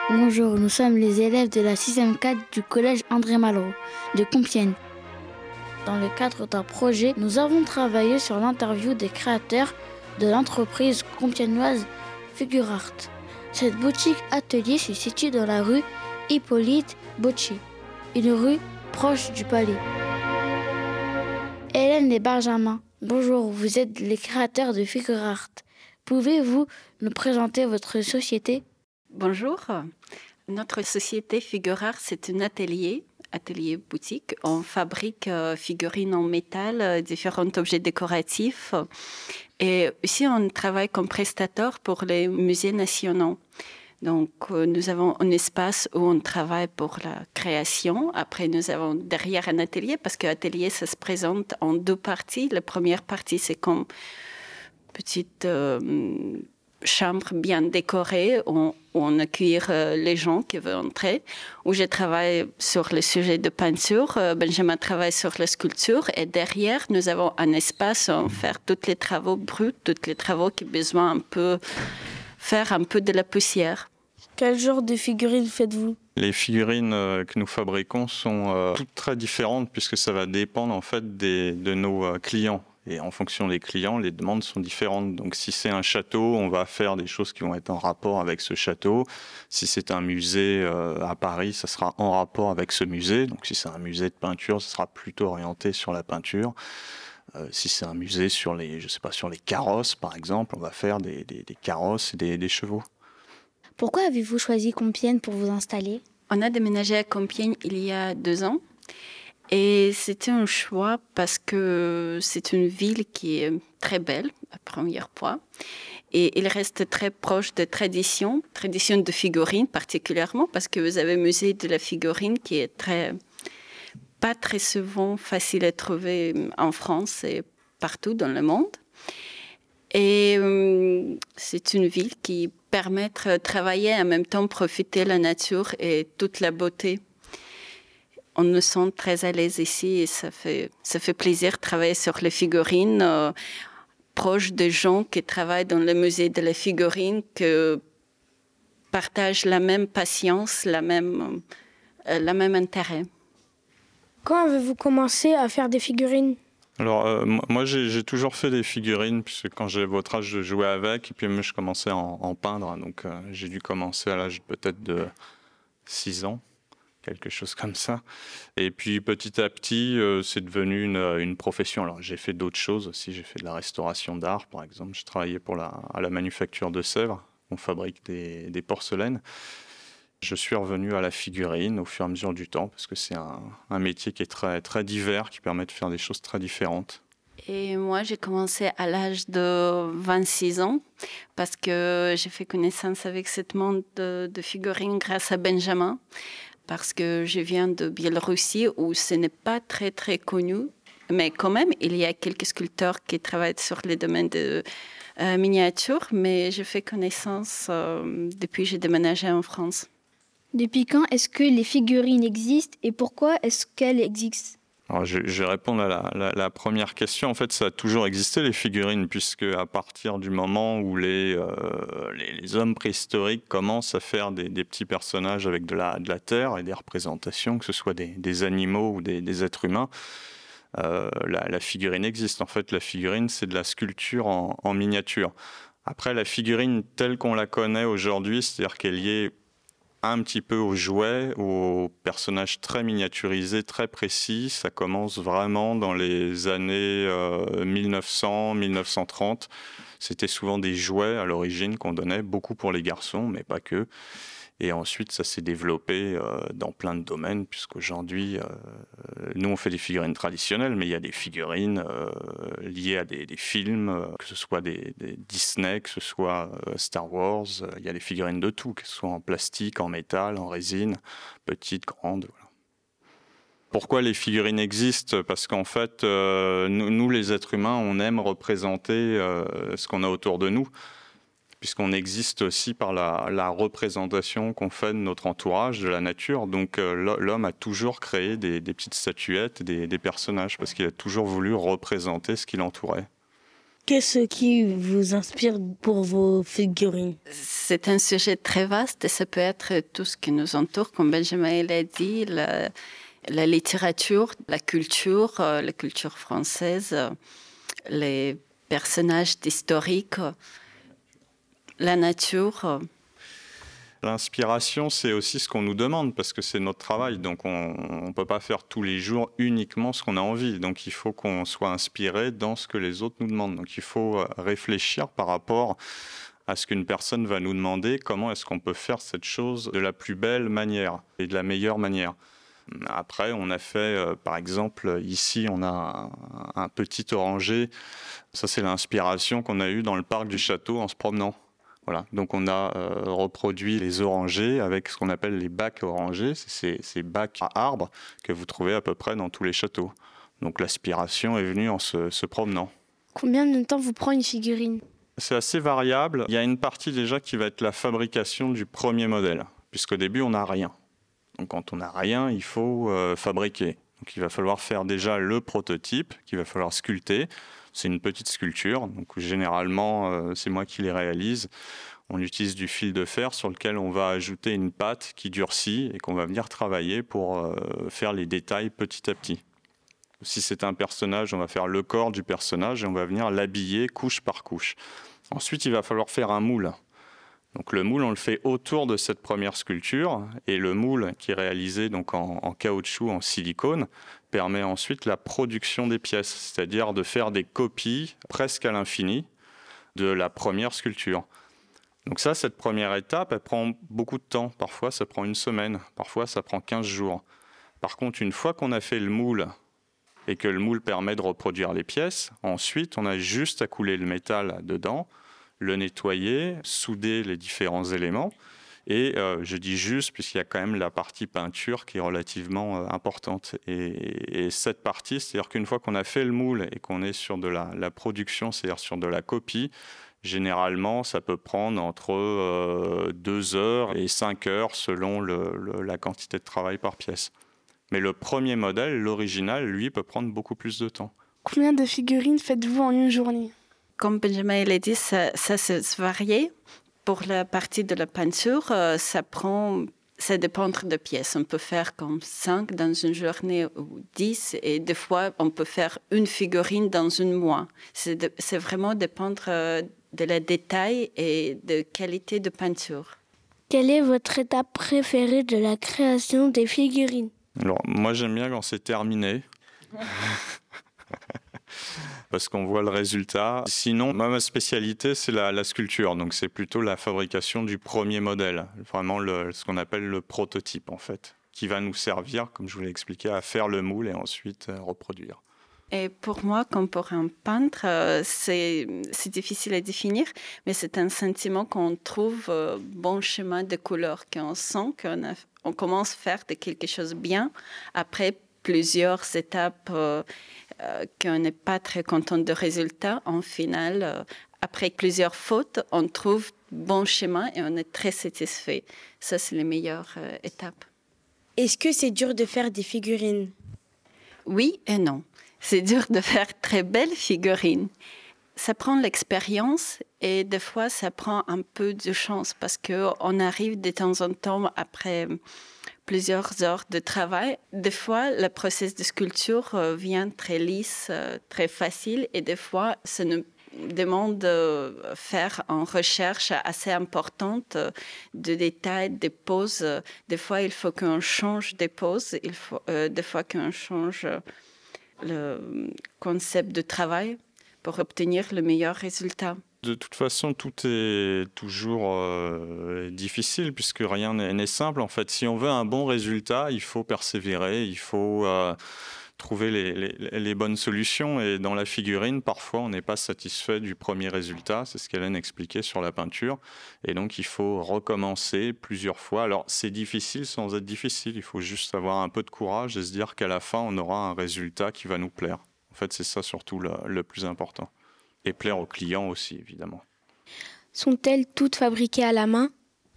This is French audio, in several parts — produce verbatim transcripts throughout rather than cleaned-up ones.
Bonjour, nous sommes les élèves de la sixième quatre du collège André Malraux de Compiègne. Dans le cadre d'un projet, nous avons travaillé sur l'interview des créateurs de l'entreprise compiègnoise Figurart. Cette boutique atelier se situe dans la rue Hippolyte Bocci, une rue proche du Palais. Hélène et Benjamin, bonjour, vous êtes les créateurs de Figurart. Pouvez-vous nous présenter votre société ? Bonjour, notre société Figurart, c'est un atelier, atelier boutique. On fabrique euh, figurines en métal, euh, différents objets décoratifs. Et aussi, on travaille comme prestataire pour les musées nationaux. Donc, euh, nous avons un espace où on travaille pour la création. Après, nous avons derrière un atelier, parce que l'atelier, ça se présente en deux parties. La première partie, c'est comme petite euh, chambre bien décorée où on accueille euh, les gens qui veulent entrer, où je travaille sur le sujet de peinture, euh, Benjamin travaille sur la sculpture, et derrière, nous avons un espace où on fait tous les travaux bruts, tous les travaux qui ont besoin un peu faire un peu de la poussière. Quel genre de figurines faites-vous ? Les figurines euh, que nous fabriquons sont euh, toutes très différentes puisque ça va dépendre en fait des, de nos euh, clients. Et en fonction des clients, les demandes sont différentes. Donc si c'est un château, on va faire des choses qui vont être en rapport avec ce château. Si c'est un musée euh, à Paris, ça sera en rapport avec ce musée. Donc si c'est un musée de peinture, ça sera plutôt orienté sur la peinture. Euh, si c'est un musée sur les, je sais pas, sur les carrosses, par exemple, on va faire des, des, des carrosses et des, des chevaux. Pourquoi avez-vous choisi Compiègne pour vous installer ? On a déménagé à Compiègne il y a deux ans. Et c'était un choix parce que c'est une ville qui est très belle, à première fois. Et il reste très proche de traditions, traditions de figurines particulièrement, parce que vous avez le musée de la figurine qui est très, pas très souvent facile à trouver en France et partout dans le monde. Et euh, c'est une ville qui permet de travailler et en même temps profiter de la nature et toute la beauté. On nous sent très à l'aise ici et ça fait, ça fait plaisir de travailler sur les figurines, euh, proche des gens qui travaillent dans le musée de la figurine, qui partagent la même patience, la même, euh, la même intérêt. Quand avez-vous commencé à faire des figurines ? Alors euh, moi j'ai, j'ai toujours fait des figurines puisque quand j'ai votre âge je jouais avec et puis moi je commençais à en, en peindre, donc euh, j'ai dû commencer à l'âge peut-être de six ans. Quelque chose comme ça. Et puis petit à petit, euh, c'est devenu une, une profession. Alors j'ai fait d'autres choses aussi. J'ai fait de la restauration d'art, par exemple. Je travaillais pour la, à la manufacture de Sèvres. On fabrique des, des porcelaines. Je suis revenu à la figurine au fur et à mesure du temps parce que c'est un, un métier qui est très, très divers, qui permet de faire des choses très différentes. Et moi, j'ai commencé à l'âge de vingt-six ans parce que j'ai fait connaissance avec ce monde de, de figurines grâce à Benjamin. Parce que je viens de Biélorussie où ce n'est pas très très connu, mais quand même il y a quelques sculpteurs qui travaillent sur les domaines de euh, miniature, mais je fais connaissance euh, depuis que j'ai déménagé en France. Depuis quand est-ce que les figurines existent et pourquoi est-ce qu'elles existent ? Alors, je, je vais répondre à la, la, la première question. En fait, ça a toujours existé, les figurines, puisque à partir du moment où les, euh, les, les hommes préhistoriques commencent à faire des, des petits personnages avec de la, de la terre et des représentations, que ce soit des, des animaux ou des, des êtres humains, euh, la, la figurine existe. En fait, la figurine, c'est de la sculpture en, en miniature. Après, la figurine telle qu'on la connaît aujourd'hui, c'est-à-dire qu'elle y est un petit peu aux jouets, aux personnages très miniaturisés, très précis. Ça commence vraiment dans les années euh, mille neuf cents, mille neuf cent trente. C'était souvent des jouets à l'origine qu'on donnait, beaucoup pour les garçons, mais pas que. Et ensuite, ça s'est développé euh, dans plein de domaines, puisqu'aujourd'hui, euh, nous, on fait des figurines traditionnelles, mais il y a des figurines euh, liées à des, des films, euh, que ce soit des, des Disney, que ce soit euh, Star Wars. Euh, il y a des figurines de tout, que ce soit en plastique, en métal, en résine, petites, grandes. Voilà. Pourquoi les figurines existent ? Parce qu'en fait, euh, nous, nous, les êtres humains, on aime représenter euh, ce qu'on a autour de nous, puisqu'on existe aussi par la, la représentation qu'on fait de notre entourage, de la nature. Donc euh, l'homme a toujours créé des, des petites statuettes, des, des personnages, parce qu'il a toujours voulu représenter ce qui l'entourait. Qu'est-ce qui vous inspire pour vos figurines? C'est un sujet très vaste et ça peut être tout ce qui nous entoure, comme Benjamin l'a dit, la, la littérature, la culture, euh, la culture française, euh, les personnages historiques, euh, la nature. Euh. L'inspiration, c'est aussi ce qu'on nous demande parce que c'est notre travail. Donc, on ne peut pas faire tous les jours uniquement ce qu'on a envie. Donc, il faut qu'on soit inspiré dans ce que les autres nous demandent. Donc, il faut réfléchir par rapport à ce qu'une personne va nous demander, comment est-ce qu'on peut faire cette chose de la plus belle manière et de la meilleure manière. Après, on a fait, euh, par exemple, ici, on a un, un petit oranger. Ça, c'est l'inspiration qu'on a eue dans le parc du château en se promenant. Voilà. Donc on a euh, reproduit les orangers avec ce qu'on appelle les bacs orangers, c'est ces, ces bacs à arbres que vous trouvez à peu près dans tous les châteaux. Donc l'aspiration est venue en se, se promenant. Combien de temps vous prend une figurine? C'est assez variable. Il y a une partie déjà qui va être la fabrication du premier modèle, puisqu'au début on n'a rien. Donc quand on n'a rien, il faut euh, fabriquer. Donc il va falloir faire déjà le prototype qu'il va falloir sculpter. C'est une petite sculpture, donc généralement euh, c'est moi qui les réalise. On utilise du fil de fer sur lequel on va ajouter une pâte qui durcit et qu'on va venir travailler pour euh, faire les détails petit à petit. Si c'est un personnage, on va faire le corps du personnage et on va venir l'habiller couche par couche. Ensuite, il va falloir faire un moule. Donc le moule, on le fait autour de cette première sculpture et le moule qui est réalisé donc en, en caoutchouc, en silicone, permet ensuite la production des pièces, c'est-à-dire de faire des copies presque à l'infini de la première sculpture. Donc ça, cette première étape, elle prend beaucoup de temps. Parfois, ça prend une semaine, parfois, ça prend quinze jours. Par contre, une fois qu'on a fait le moule et que le moule permet de reproduire les pièces, ensuite, on a juste à couler le métal dedans, le nettoyer, souder les différents éléments. Et euh, je dis juste, puisqu'il y a quand même la partie peinture qui est relativement euh, importante. Et, et cette partie, c'est-à-dire qu'une fois qu'on a fait le moule et qu'on est sur de la, la production, c'est-à-dire sur de la copie, généralement, ça peut prendre entre euh, deux heures et cinq heures selon le, le, la quantité de travail par pièce. Mais le premier modèle, l'original, lui, peut prendre beaucoup plus de temps. Combien de figurines faites-vous en une journée? Comme Benjamin l'a dit, ça, ça se varie. Pour la partie de la peinture, euh, ça prend, ça dépend de pièces. On peut faire comme cinq dans une journée ou dix, et des fois, on peut faire une figurine dans un mois. C'est, de, c'est vraiment dépendre euh, de la détail et de qualité de peinture. Quelle est votre étape préférée de la création des figurines? Alors, moi, j'aime bien quand c'est terminé. Parce qu'on voit le résultat. Sinon, moi, ma spécialité, c'est la, la sculpture. Donc, c'est plutôt la fabrication du premier modèle. Vraiment, le, ce qu'on appelle le prototype, en fait, qui va nous servir, comme je vous l'ai expliqué, à faire le moule et ensuite euh, reproduire. Et pour moi, comme pour un peintre, euh, c'est, c'est difficile à définir, mais c'est un sentiment qu'on trouve euh, bon chemin de couleur, qu'on sent qu'on a, on commence à faire de quelque chose bien après plusieurs étapes euh, euh, qu'on n'est pas très content du résultat. En final, euh, après plusieurs fautes, on trouve bon chemin et on est très satisfait. Ça, c'est les meilleures euh, étapes. Est-ce que c'est dur de faire des figurines? Oui et non. C'est dur de faire très belles figurines. Ça prend l'expérience et des fois, ça prend un peu de chance parce qu'on arrive de temps en temps après plusieurs heures de travail. Des fois, le processus de sculpture vient très lisse, très facile et des fois, ça nous demande de faire une recherche assez importante de détails, des poses. Des fois, il faut qu'on change des poses. Il faut, euh, des fois, qu'on change le concept de travail pour obtenir le meilleur résultat. De toute façon, tout est toujours euh, difficile puisque rien n'est, n'est simple. En fait, si on veut un bon résultat, il faut persévérer, il faut euh, trouver les, les, les bonnes solutions. Et dans la figurine, parfois, on n'est pas satisfait du premier résultat. C'est ce qu'Hélène expliquait sur la peinture. Et donc, il faut recommencer plusieurs fois. Alors, c'est difficile sans être difficile. Il faut juste avoir un peu de courage et se dire qu'à la fin, on aura un résultat qui va nous plaire. En fait, c'est ça surtout le, le plus important. Et plaire aux clients aussi, évidemment. Sont-elles toutes fabriquées à la main?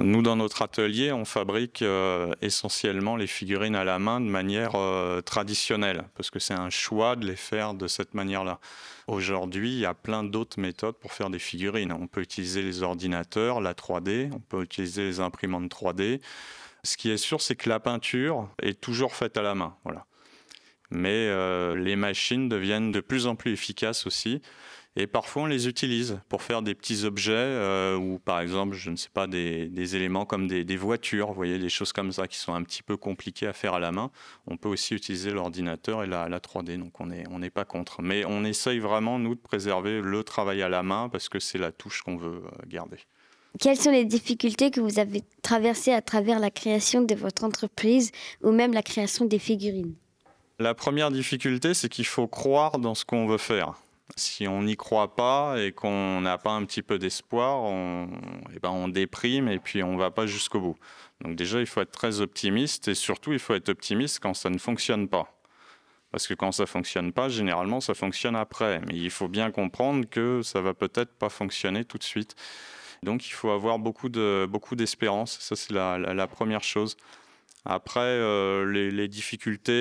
Nous, dans notre atelier, on fabrique euh, essentiellement les figurines à la main de manière euh, traditionnelle, parce que c'est un choix de les faire de cette manière-là. Aujourd'hui, il y a plein d'autres méthodes pour faire des figurines. On peut utiliser les ordinateurs, la trois D, on peut utiliser les imprimantes trois D. Ce qui est sûr, c'est que la peinture est toujours faite à la main. Voilà. Mais euh, les machines deviennent de plus en plus efficaces aussi. Et parfois, on les utilise pour faire des petits objets euh, ou, par exemple, je ne sais pas, des, des éléments comme des, des voitures, vous voyez, des choses comme ça qui sont un petit peu compliquées à faire à la main. On peut aussi utiliser l'ordinateur et la, la trois D, donc on n'est on n'est pas contre. Mais on essaye vraiment, nous, de préserver le travail à la main parce que c'est la touche qu'on veut garder. Quelles sont les difficultés que vous avez traversées à travers la création de votre entreprise ou même la création des figurines? La première difficulté, c'est qu'il faut croire dans ce qu'on veut faire. Si on n'y croit pas et qu'on n'a pas un petit peu d'espoir, on, eh ben on déprime et puis on ne va pas jusqu'au bout. Donc déjà, il faut être très optimiste et surtout, il faut être optimiste quand ça ne fonctionne pas. Parce que quand ça ne fonctionne pas, généralement, ça fonctionne après. Mais il faut bien comprendre que ça ne va peut-être pas fonctionner tout de suite. Donc il faut avoir beaucoup de, beaucoup d'espérance. Ça, c'est la, la, la première chose. Après, euh, les, les difficultés,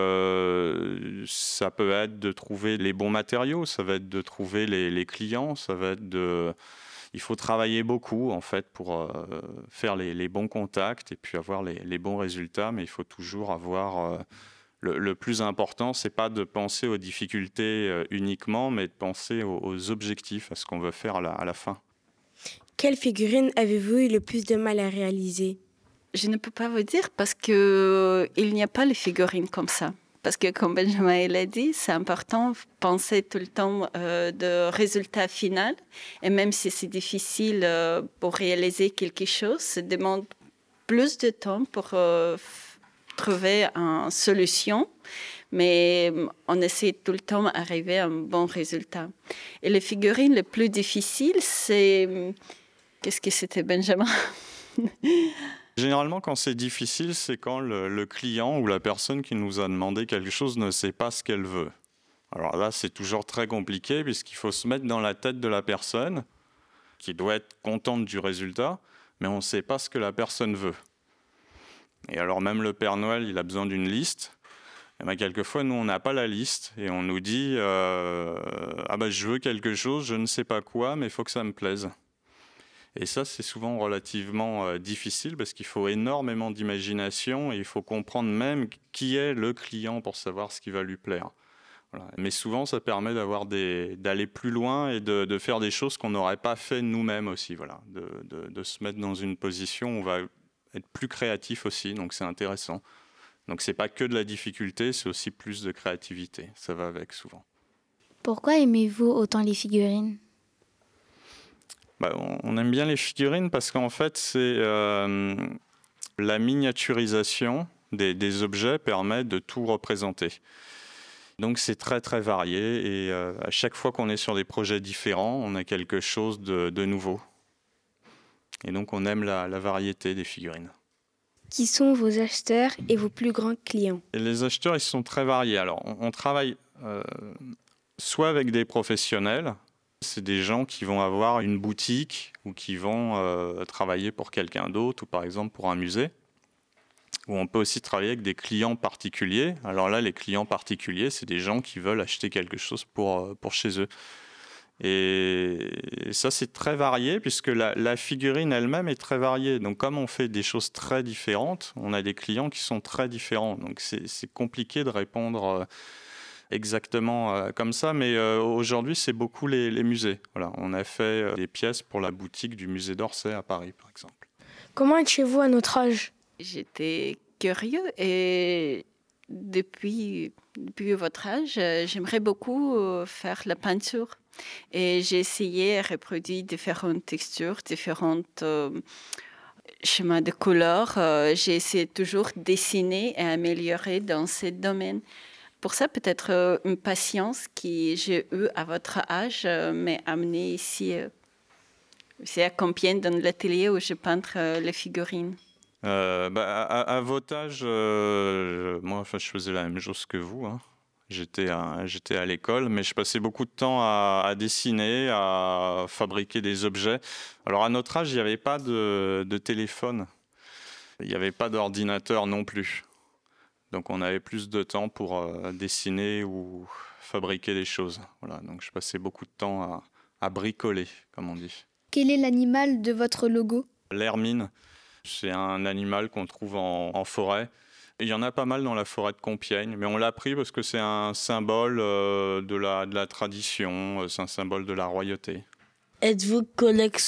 euh, ça peut être de trouver les bons matériaux, ça va être de trouver les, les clients, ça va être de... Il faut travailler beaucoup, en fait, pour euh, faire les, les bons contacts et puis avoir les, les bons résultats, mais il faut toujours avoir... Euh, le, le plus important, c'est pas de penser aux difficultés euh, uniquement, mais de penser aux, aux objectifs, à ce qu'on veut faire à la, à la fin. Quelle figurine avez-vous eu le plus de mal à réaliser ? Je ne peux pas vous dire parce qu'il n'y a pas les figurines comme ça. Parce que comme Benjamin l'a dit, c'est important de penser tout le temps euh, de résultat final. Et même si c'est difficile euh, pour réaliser quelque chose, ça demande plus de temps pour euh, trouver une solution. Mais on essaie tout le temps d'arriver à un bon résultat. Et les figurines les plus difficiles, c'est... Qu'est-ce que c'était, Benjamin ? Généralement, quand c'est difficile, c'est quand le, le client ou la personne qui nous a demandé quelque chose ne sait pas ce qu'elle veut. Alors là, c'est toujours très compliqué puisqu'il faut se mettre dans la tête de la personne qui doit être contente du résultat, mais on ne sait pas ce que la personne veut. Et alors même le Père Noël, il a besoin d'une liste. Et bien, quelquefois, nous, on n'a pas la liste et on nous dit euh, « Ah ben, je veux quelque chose, je ne sais pas quoi, mais il faut que ça me plaise ». Et ça, c'est souvent relativement euh, difficile parce qu'il faut énormément d'imagination et il faut comprendre même qui est le client pour savoir ce qui va lui plaire. Voilà. Mais souvent, ça permet d'avoir des, d'aller plus loin et de, de faire des choses qu'on n'aurait pas fait nous-mêmes aussi. Voilà. De, de, de se mettre dans une position où on va être plus créatif aussi, donc c'est intéressant. Donc c'est pas que de la difficulté, c'est aussi plus de créativité. Ça va avec souvent. Pourquoi aimez-vous autant les figurines ? Bah, on aime bien les figurines parce qu'en fait, c'est euh, la miniaturisation des, des objets permet de tout représenter. Donc c'est très très varié et euh, à chaque fois qu'on est sur des projets différents, on a quelque chose de, de nouveau. Et donc on aime la, la variété des figurines. Qui sont vos acheteurs et vos plus grands clients ? Et les acheteurs, ils sont très variés. Alors on, on travaille euh, soit avec des professionnels. C'est des gens qui vont avoir une boutique ou qui vont euh, travailler pour quelqu'un d'autre ou par exemple pour un musée. Ou on peut aussi travailler avec des clients particuliers. Alors là, les clients particuliers, c'est des gens qui veulent acheter quelque chose pour, pour chez eux. Et ça, c'est très varié puisque la, la figurine elle-même est très variée. Donc comme on fait des choses très différentes, on a des clients qui sont très différents. Donc c'est, c'est compliqué de répondre... Euh, exactement euh, comme ça, mais euh, aujourd'hui, c'est beaucoup les, les musées. Voilà, on a fait euh, des pièces pour la boutique du musée d'Orsay à Paris, par exemple. Comment êtes chez vous à notre âge ? J'étais curieux et depuis, depuis votre âge, j'aimerais beaucoup faire la peinture. Et j'ai essayé de reproduire différentes textures, différents euh, schémas de couleurs. Euh, j'ai essayé toujours de dessiner et améliorer dans ce domaine. Pour ça, peut-être euh, une patience que j'ai eue à votre âge euh, m'a amenée ici, euh, ici à Compiègne, dans l'atelier où je peins euh, les figurines. Euh, bah, à, à votre âge, euh, moi, enfin, je faisais la même chose que vous. Hein. J'étais à, j'étais à l'école, mais je passais beaucoup de temps à, à dessiner, à fabriquer des objets. Alors à notre âge, il n'y avait pas de, de téléphone, il n'y avait pas d'ordinateur non plus. Donc on avait plus de temps pour euh, dessiner ou fabriquer des choses. Voilà, donc je passais beaucoup de temps à, à bricoler, comme on dit. Quel est l'animal de votre logo ? L'hermine, c'est un animal qu'on trouve en, en forêt. Et il y en a pas mal dans la forêt de Compiègne, mais on l'a pris parce que c'est un symbole euh, de, la, de la tradition, c'est un symbole de la royauté. Êtes-vous collectionneur ?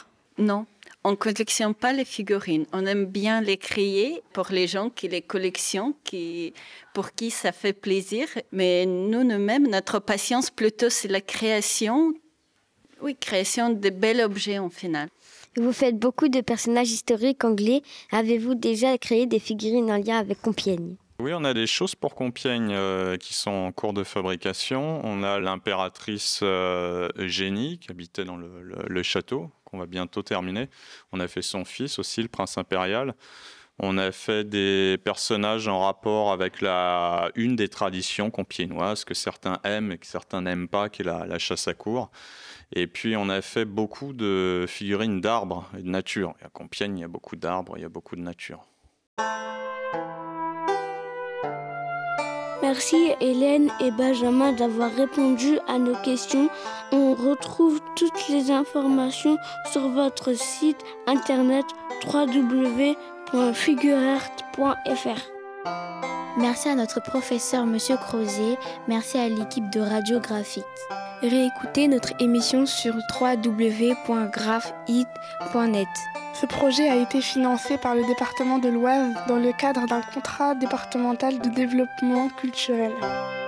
Non, on ne collectionne pas les figurines. On aime bien les créer pour les gens qui les collectionnent, qui, pour qui ça fait plaisir. Mais nous, nous-mêmes, notre patience plutôt, c'est la création, oui, création de bels objets en final. Vous faites beaucoup de personnages historiques anglais. Avez-vous déjà créé des figurines en lien avec Compiègne ? Oui, on a des choses pour Compiègne euh, qui sont en cours de fabrication. On a l'impératrice euh, Eugénie qui habitait dans le, le, le château, qu'on va bientôt terminer. On a fait son fils aussi, le prince impérial. On a fait des personnages en rapport avec la, une des traditions compiègnoises que certains aiment et que certains n'aiment pas, qui est la, la chasse à courre. Et puis on a fait beaucoup de figurines d'arbres et de nature. À Compiègne, il y a beaucoup d'arbres, il y a beaucoup de nature. Merci Hélène et Benjamin d'avoir répondu à nos questions. On retrouve toutes les informations sur votre site internet w w w point figureart point f r. Merci à notre professeur Monsieur Crozier, merci à l'équipe de Radio Graphite. Réécoutez notre émission sur w w w point graphite point net. Ce projet a été financé par le département de l'Oise dans le cadre d'un contrat départemental de développement culturel.